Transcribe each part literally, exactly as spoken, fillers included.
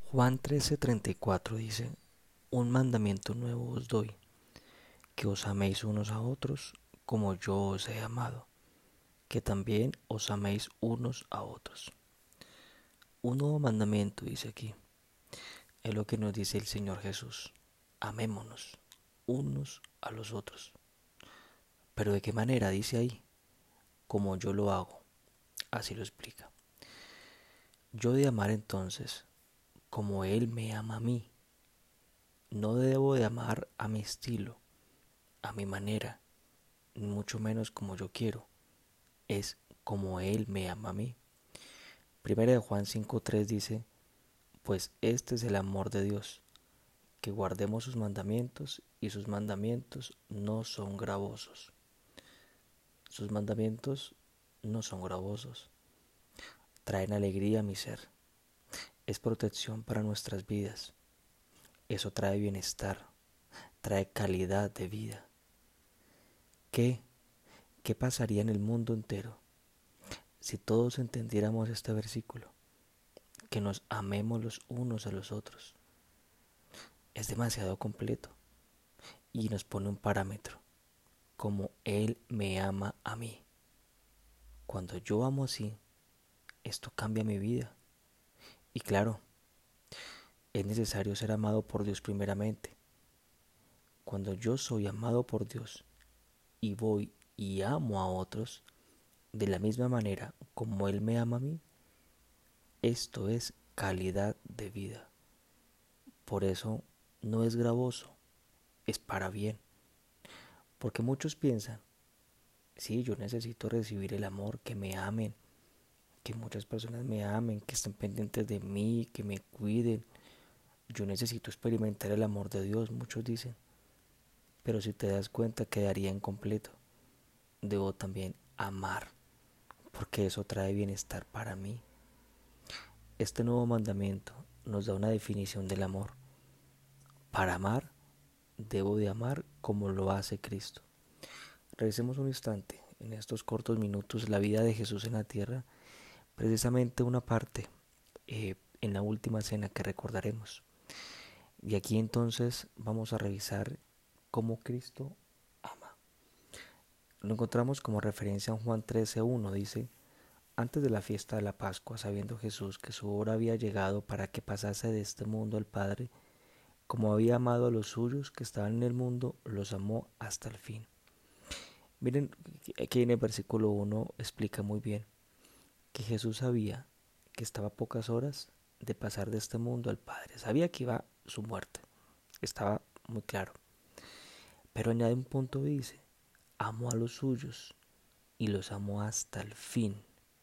Juan trece treinta y cuatro dice: Un mandamiento nuevo os doy, que os améis unos a otros como yo os he amado, que también os améis unos a otros. Un nuevo mandamiento dice aquí, es lo que nos dice el Señor Jesús: amémonos unos a los otros. Pero ¿de qué manera dice ahí? Como yo lo hago, así lo explica. Yo de amar entonces, como Él me ama a mí, no debo de amar a mi estilo, a mi manera, ni mucho menos como yo quiero, es como Él me ama a mí. Primera de Juan cinco tres dice: Pues este es el amor de Dios, que guardemos sus mandamientos, y sus mandamientos no son gravosos. Sus mandamientos no son gravosos, traen alegría a mi ser, es protección para nuestras vidas, eso trae bienestar, trae calidad de vida. ¿Qué? ¿Qué pasaría en el mundo entero si todos entendiéramos este versículo? Que nos amemos los unos a los otros. Es demasiado completo y nos pone un parámetro, como Él me ama a mí. Cuando yo amo así, esto cambia mi vida. Y claro, es necesario ser amado por Dios primeramente. Cuando yo soy amado por Dios y voy y amo a otros de la misma manera como Él me ama a mí, esto es calidad de vida. Por eso no es gravoso, es para bien. Porque muchos piensan: sí, yo necesito recibir el amor, que me amen, que muchas personas me amen, que estén pendientes de mí, que me cuiden. Yo necesito experimentar el amor de Dios, muchos dicen. Pero si te das cuenta, quedaría incompleto. Debo también amar, porque eso trae bienestar para mí. Este nuevo mandamiento nos da una definición del amor. Para amar, debo de amar como lo hace Cristo. Revisemos un instante, en estos cortos minutos, la vida de Jesús en la tierra, precisamente una parte eh, en la última cena que recordaremos. Y aquí entonces vamos a revisar cómo Cristo ama. Lo encontramos como referencia en Juan trece uno, dice: Antes de la fiesta de la Pascua, sabiendo Jesús que su hora había llegado para que pasase de este mundo al Padre, como había amado a los suyos que estaban en el mundo, los amó hasta el fin. Miren, aquí en el versículo uno explica muy bien que Jesús sabía que estaba a pocas horas de pasar de este mundo al Padre. Sabía que iba su muerte, estaba muy claro. Pero añade un punto y dice: amó a los suyos y los amó hasta el fin.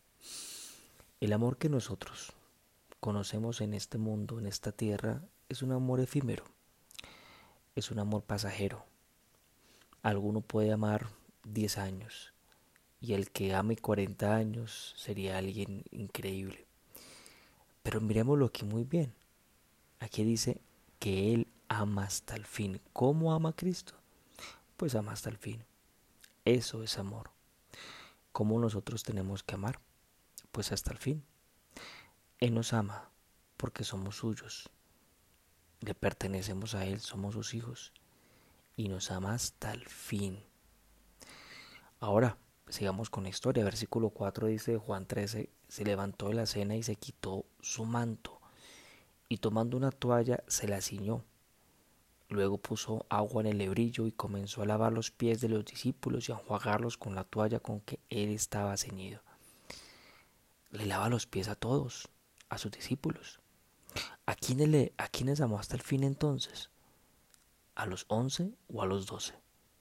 El amor que nosotros conocemos en este mundo, en esta tierra, es un amor efímero, es un amor pasajero. Alguno puede amar diez años y el que ame cuarenta años sería alguien increíble. Pero miremoslo aquí muy bien. Aquí dice que Él ama hasta el fin. ¿Cómo ama a Cristo? Pues ama hasta el fin. Eso es amor. ¿Cómo nosotros tenemos que amar? Pues hasta el fin. Él nos ama porque somos suyos. Le pertenecemos a Él, somos sus hijos. Y nos ama hasta el fin. Ahora, sigamos con la historia. Versículo cuatro dice de Juan trece: Se levantó de la cena y se quitó su manto, y tomando una toalla se la ciñó. Luego puso agua en el lebrillo y comenzó a lavar los pies de los discípulos y a enjuagarlos con la toalla con que él estaba ceñido. Le lava los pies a todos, a sus discípulos. ¿A quiénes, le, a quiénes amó hasta el fin entonces? ¿A los once o a los doce?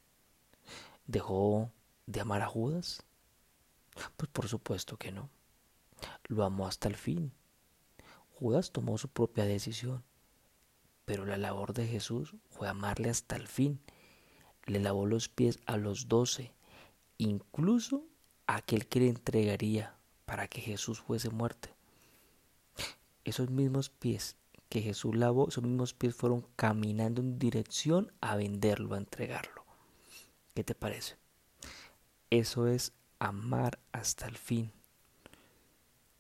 ¿Dejó de amar a Judas? Pues por supuesto que no. Lo amó hasta el fin. Judas tomó su propia decisión, pero la labor de Jesús fue amarle hasta el fin. Le lavó los pies a los doce, incluso a aquel que le entregaría para que Jesús fuese muerto. Esos mismos pies que Jesús lavó, esos mismos pies fueron caminando en dirección a venderlo, a entregarlo. ¿Qué te parece? Eso es amar hasta el fin.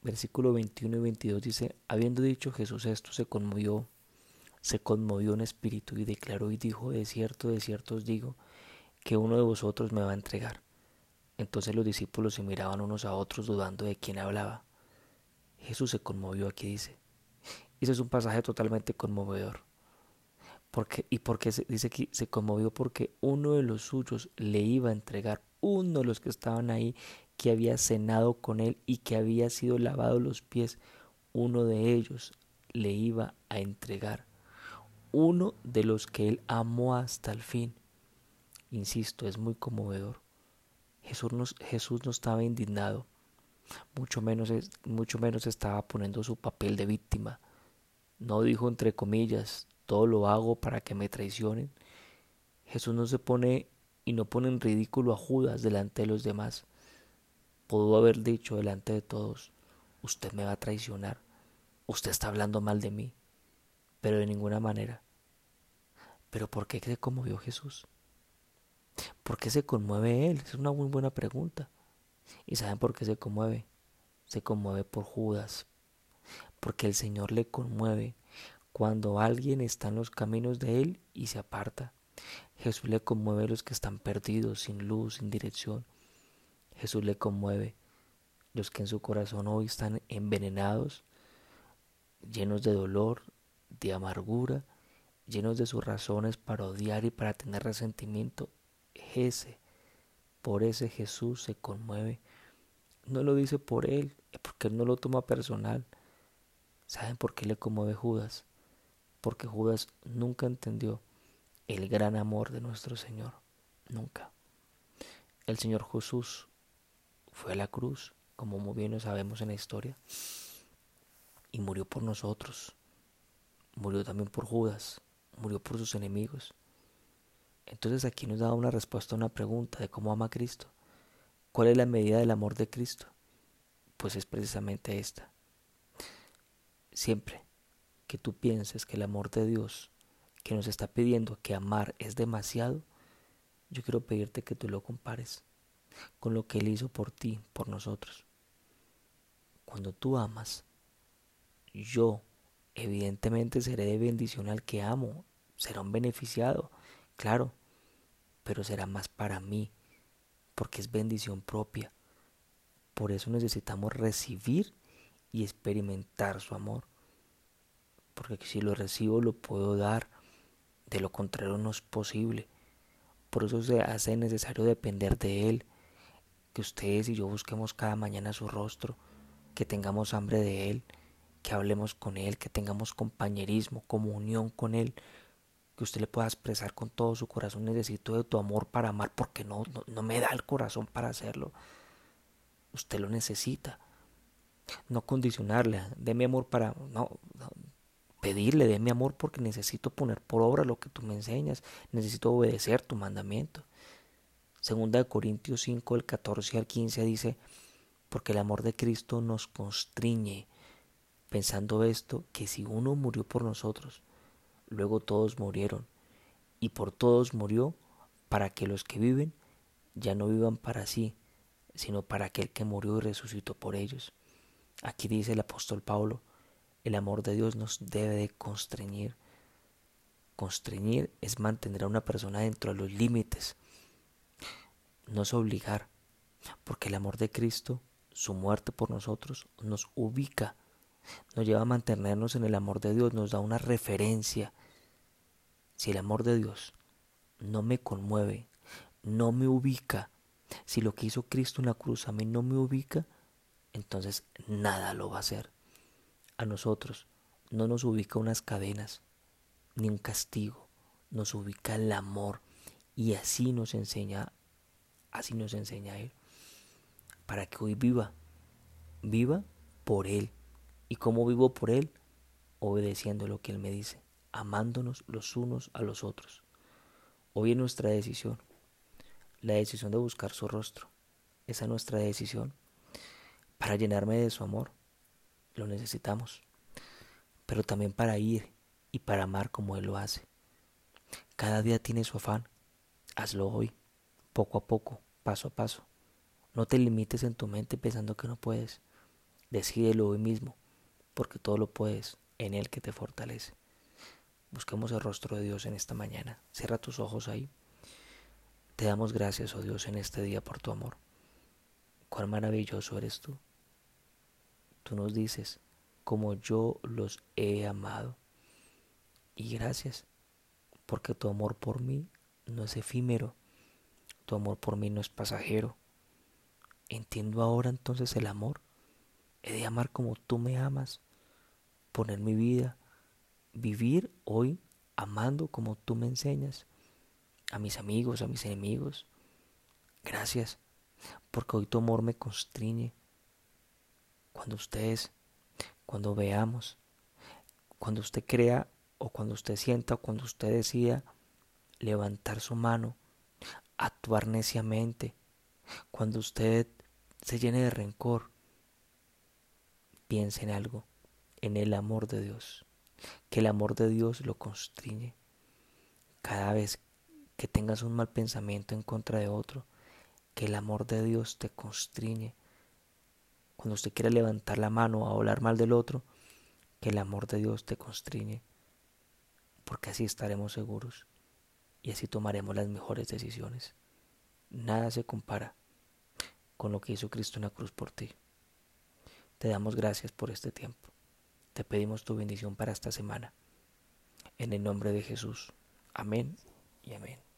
Versículo veintiuno y veintidós dice, habiendo dicho Jesús esto, se conmovió, se conmovió en espíritu y declaró y dijo, de cierto, de cierto os digo, que uno de vosotros me va a entregar. Entonces los discípulos se miraban unos a otros dudando de quién hablaba. Jesús se conmovió, aquí dice. Y ese es un pasaje totalmente conmovedor. Porque, ¿Y por qué se, dice que se conmovió? Porque uno de los suyos le iba a entregar, uno de los que estaban ahí, que había cenado con él y que había sido lavado los pies, uno de ellos le iba a entregar. Uno de los que él amó hasta el fin. Insisto, es muy conmovedor. Jesús, nos, Jesús no estaba indignado, mucho menos, mucho menos estaba poniendo su papel de víctima. No dijo entre comillas, todo lo hago para que me traicionen. Jesús no se pone y no pone en ridículo a Judas delante de los demás. Pudo haber dicho delante de todos, usted me va a traicionar, usted está hablando mal de mí, pero de ninguna manera. ¿Pero por qué se conmovió Jesús? ¿Por qué se conmueve él? Es una muy buena pregunta. ¿Y saben por qué se conmueve? Se conmueve por Judas, porque el Señor le conmueve cuando alguien está en los caminos de él y se aparta. Jesús le conmueve a los que están perdidos, sin luz, sin dirección. Jesús le conmueve los que en su corazón hoy están envenenados, llenos de dolor, de amargura, llenos de sus razones para odiar y para tener resentimiento. Ese, por ese Jesús se conmueve. No lo dice por él, es porque él no lo toma personal. ¿Saben por qué le conmueve Judas? Porque Judas nunca entendió el gran amor de nuestro Señor. Nunca. El Señor Jesús fue a la cruz, como muy bien lo sabemos en la historia, y murió por nosotros. Murió también por Judas, murió por sus enemigos. Entonces aquí nos da una respuesta a una pregunta de cómo ama a Cristo. ¿Cuál es la medida del amor de Cristo? Pues es precisamente esta. Siempre que tú pienses que el amor de Dios, que nos está pidiendo que amar es demasiado, yo quiero pedirte que tú lo compares con lo que Él hizo por ti, por nosotros. Cuando tú amas, yo evidentemente seré de bendición al que amo, será un beneficiado, claro, pero será más para mí, porque es bendición propia. Por eso necesitamos recibir y experimentar su amor, porque si lo recibo lo puedo dar, de lo contrario no es posible. Por eso se hace necesario depender de Él, que ustedes y yo busquemos cada mañana su rostro, que tengamos hambre de Él, que hablemos con Él, que tengamos compañerismo, comunión con Él, que usted le pueda expresar con todo su corazón, necesito de tu amor para amar, porque no, no, no me da el corazón para hacerlo. Usted lo necesita. No condicionarle, de mi amor para, no, no, pedirle de mi amor porque necesito poner por obra lo que tú me enseñas, necesito obedecer tu mandamiento. Segunda de Corintios cinco, del catorce al quince dice, porque el amor de Cristo nos constriñe, pensando esto, que si uno murió por nosotros, luego todos murieron, y por todos murió, para que los que viven ya no vivan para sí, sino para aquel que murió y resucitó por ellos. Aquí dice el apóstol Pablo, el amor de Dios nos debe de constreñir. Constreñir es mantener a una persona dentro de los límites, no es obligar, porque el amor de Cristo, su muerte por nosotros, nos ubica, nos lleva a mantenernos en el amor de Dios, nos da una referencia. Si el amor de Dios no me conmueve, no me ubica, si lo que hizo Cristo en la cruz a mí no me ubica, entonces nada lo va a hacer. A nosotros no nos ubica unas cadenas, ni un castigo, nos ubica el amor, y así nos enseña, así nos enseña Él, para que hoy viva, viva por Él. ¿Y cómo vivo por Él? Obedeciendo lo que Él me dice, amándonos los unos a los otros. Hoy es nuestra decisión, la decisión de buscar su rostro. Esa es nuestra decisión. Para llenarme de su amor, lo necesitamos, pero también para ir y para amar como Él lo hace. Cada día tiene su afán, hazlo hoy, poco a poco, paso a paso. No te limites en tu mente pensando que no puedes. Decídelo hoy mismo, porque todo lo puedes en Él que te fortalece. Busquemos el rostro de Dios en esta mañana. Cierra tus ojos ahí. Te damos gracias, oh Dios, en este día por tu amor. Cuán maravilloso eres tú. Tú nos dices, como yo los he amado. Y gracias, porque tu amor por mí no es efímero. Tu amor por mí no es pasajero. Entiendo ahora entonces el amor. He de amar como tú me amas. Poner mi vida, vivir hoy amando como tú me enseñas. A mis amigos, a mis enemigos. Gracias, porque hoy tu amor me constriñe. Cuando ustedes, cuando veamos, cuando usted crea o cuando usted sienta o cuando usted decida levantar su mano, actuar neciamente, cuando usted se llene de rencor, piense en algo, en el amor de Dios, que el amor de Dios lo constriñe. Cada vez que tengas un mal pensamiento en contra de otro, que el amor de Dios te constriñe. Cuando usted quiera levantar la mano a hablar mal del otro, que el amor de Dios te constriñe, porque así estaremos seguros y así tomaremos las mejores decisiones. Nada se compara con lo que hizo Cristo en la cruz por ti. Te damos gracias por este tiempo. Te pedimos tu bendición para esta semana. En el nombre de Jesús. Amén y amén.